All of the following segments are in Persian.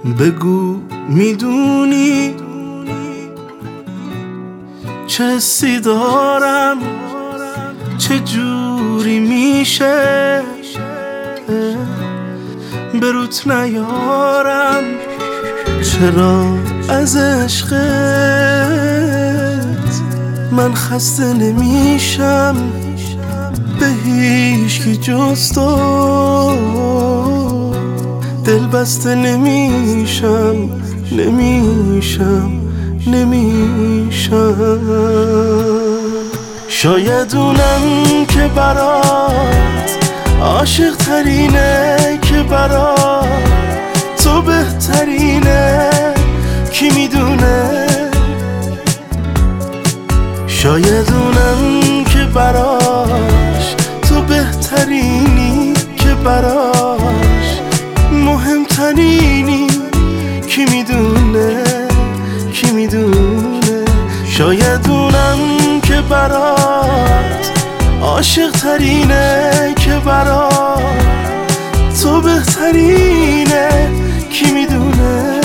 بگو میدونی چه حسی دارم، چه جوری میشه به روت نیارم. چرا از عشقت من خسته نمیشم، به هیچکی جز تو دل بسته نمیشم. شاید اونم که برات عاشق ترینه، که برات تو بهترینه، کی میدونه. شاید اونم که براش تو بهترینی، که براش مهمترینی، کی میدونه. شاید اونم که برات عاشق ترینه، که برات تو بهترینه، کی میدونه.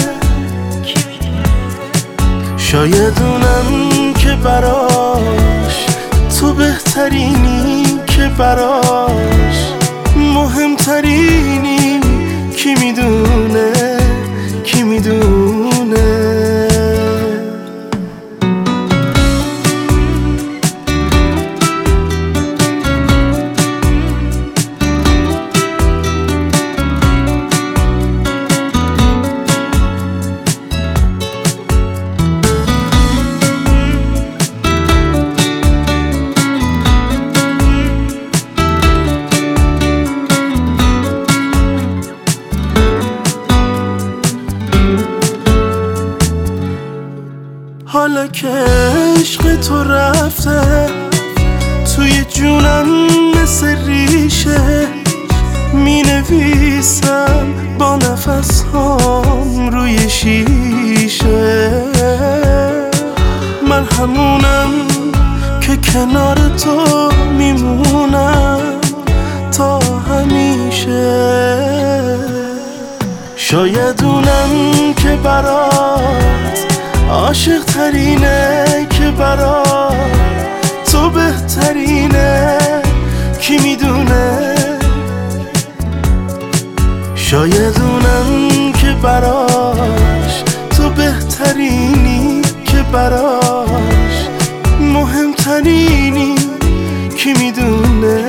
شاید اونم که براش تو بهترینی، که براش مهمترینی، کی میدونه. حالا که عشق تو رفته توی جونم مثل ریشه، می نویسم با نفس هام روی شیشه. من همونم که کنار تو میمونم تا همیشه. شاید اونم که برات عاشق ترینه، که برات تو بهترینه، کی میدونه. شاید اونم که براش تو بهترینی، که براش مهمترینی، کی میدونه.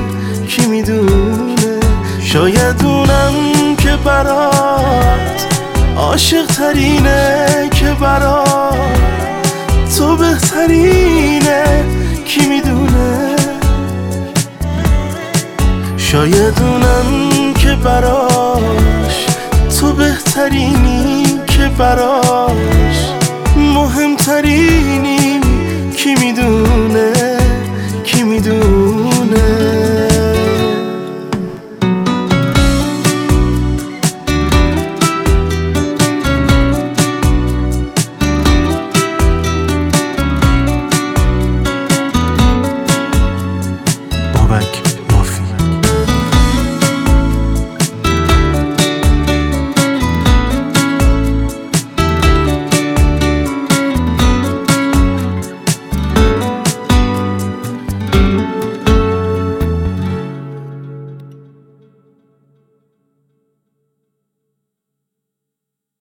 شاید اونم که برات عاشق ترینه، که برات تو بهترینه، کی میدونه. شاید اونم که براش تو بهترینی، که براش مهمترینی، کی میدونه.